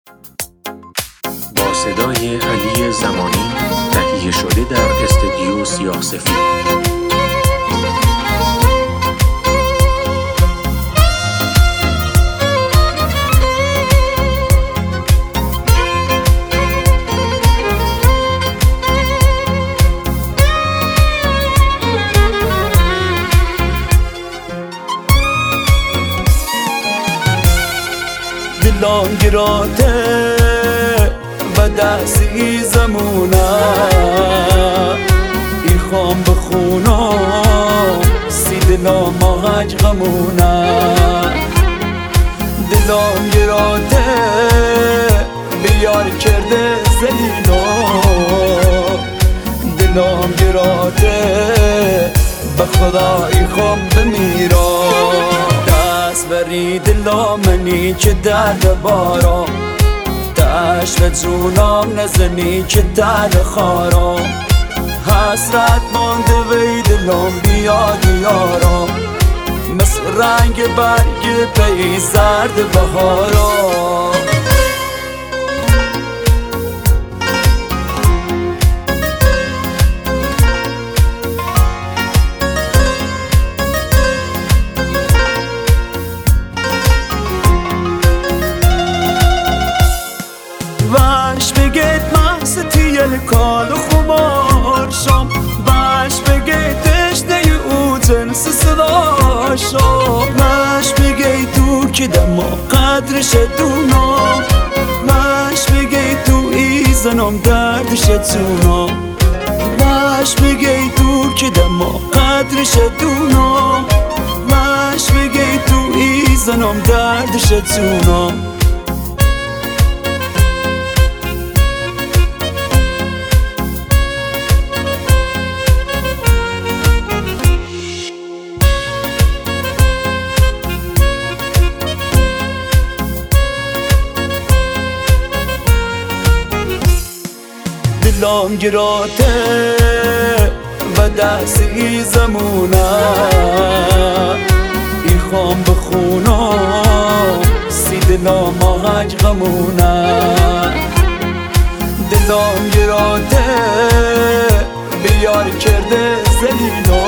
با صدای علی زمانی تهیه شده در استودیو سیاه‌سفید. دلم گراته و دستی زمونه ای خام بخونم سی دلم ماهج غمونه دلم گراته بیار کرده زلیلا دلم گراته به خدا ای خام بمیرم دست بری دلم منی که درد بارم تش به جونم نزنی که درد خارم حسرت مانده وی دلم بیاد یارم مثل رنگ برگ پی زرد بهارم باش بگید محصتی الکال و خمار شم باش بگید تشنه او جنس صدا شم باش بگید تو که دم قدرش دونم باش بگید تو ایزنم دردش تونم باش بگید تو که دم قدرش دونم باش بگید تو ایزنم دردش تونم دلم گراته و دستی زمونه ای خام بخونم سی دلم ماهج غمونه دلم گراته بیار کرده زلیلا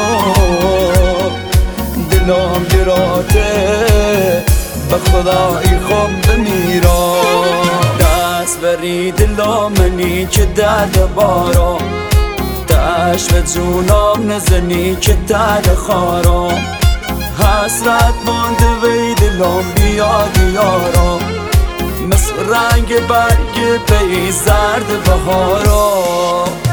دلم گراته به خدا ای خام بمیرم دست بری دلم منی که درد بارم تش به جونم نزنی که درد خارم حسرت مانده وی دلم بیاد یارم مثل رنگ برگ پی زرد بهارم